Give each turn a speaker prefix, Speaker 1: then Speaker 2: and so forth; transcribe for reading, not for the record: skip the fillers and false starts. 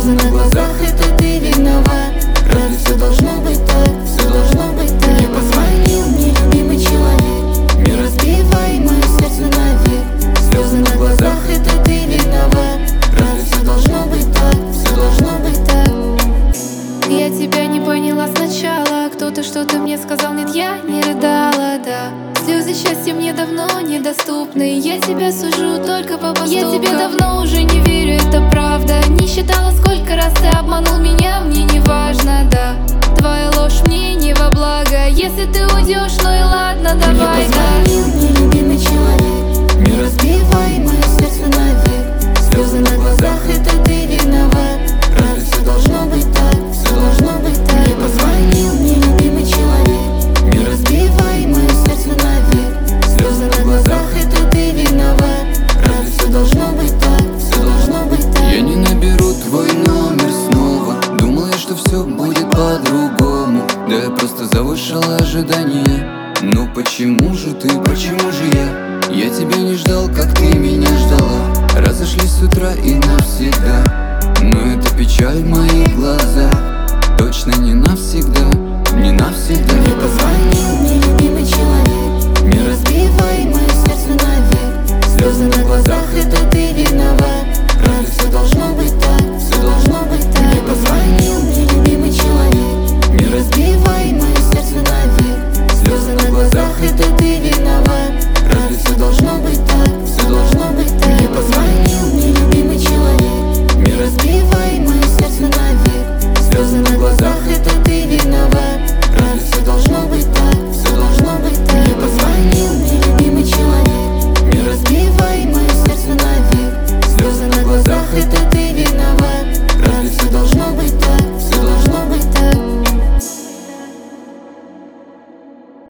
Speaker 1: Слезы на глазах, это ты виноват. Разве все должно быть так? Все должно быть так. Не позвонил мне любимый человек, не разбивай мое сердце навек. Слезы на глазах, это ты виноват. Разве все должно быть так? Все должно быть так.
Speaker 2: Я тебя не поняла сначала. Кто-то что-то мне сказал, нет, я не рыдала, да. Слезы счастья мне давно недоступны. Я тебя сужу только по поступкам. Я тебе давно уже не верю, это правда. Не считала, сколько раз ты обманул меня, мне не важно, да. Твоя ложь мне не во благо. Если ты уйдешь, ну и ладно, давай, да.
Speaker 1: Не позвонил мне любимый человек, не разбивай мое сердце навек. Слезы на глазах, это ты виноват. Разве все должно быть так? Все должно быть так. Не позвонил мне любимый человек, не разбивай мое сердце навек. Слезы на глазах, это ты виноват. Разве все должно быть так? Все должно быть так.
Speaker 3: Я не наберу твой номер снова. Думал я, что все будет по-другому. Да я просто завышал ожидания. Но почему же ты, почему же я? Я тебя не ждал, как ты меня ждала. Разошлись с утра и навсегда. Но это печаль в моих глазах, точно не навсегда.